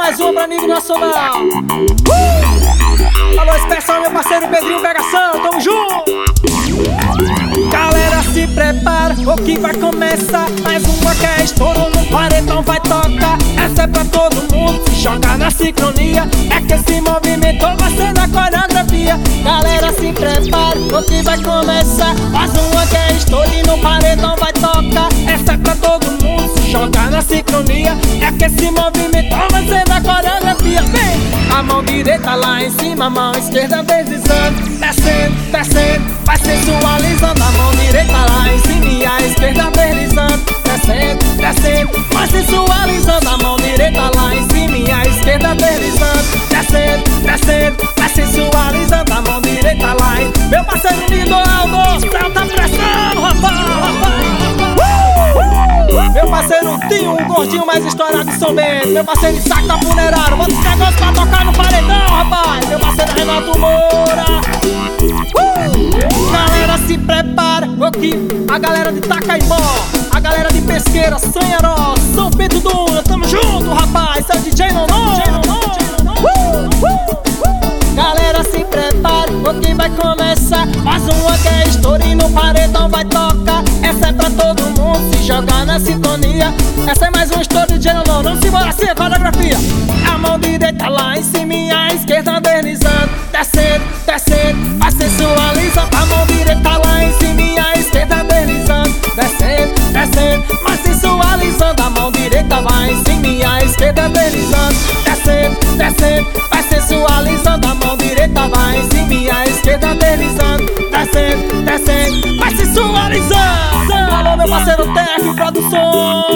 mais uma pra nível nacional. Alô especial, meu parceiro Pedrinho Pegação, tamo junto. Galera, se prepara, o que vai começar. Mais uma que é estouro no paredão, vai tocar. Essa é pra todo mundo, se joga na sincronia. É que esse movimento vai ser na coreografia. Galera, se prepara, o que vai começar. Mais uma que é estouro no paredão, vai tocar. Essa é pra todo mundo, se joga na sincronia. É que esse movimento vai ser na coreografia. Vem! A mão direita lá em cima, a mão esquerda deslizando, descendo, descendo, vai sensualizando. A mão direita lá em cima e a esquerda deslizando, descendo, descendo, vai sensualizando. A mão direita lá em cima e a esquerda deslizando, descendo, descendo, vai sensualizando. A mão direita lá em... Meu parceiro lindo Aldo, céu tá pressão, rapaz. Meu parceiro Tinho, o gordinho mais estourado de São Bento. Meu parceiro Isaac da Funerário, bota esse negócio pra tocar no paredão, rapaz. Meu parceiro Renato Moura. Galera, se prepara, aqui a galera de Itacaimbó, a galera de Pesqueira, Sanharó, São Pedro do Una, tamo junto, rapaz. Seu DJ Nono. Galera, se prepara, o que vai começar. Mais uma que é estouro e no paredão vai tocar. Essa é pra todo mundo, se jogar na sintonia. Essa é mais um estouro de DJ Nono. Vamos embora assim, a coreografia. A mão direita lá em cima e a esquerda deslizando, descendo, descendo, vai sensualizando. A mão direita lá em cima e a esquerda deslizando, descendo, descendo, vai sensualizando. A mão direita vai em cima e a esquerda deslizando, descendo, descendo, vai sensualizando. A mão direita vai em cima e a esquerda deslizando, descendo, descendo, vai sensualizando. Alô, meu parceiro TF Produções.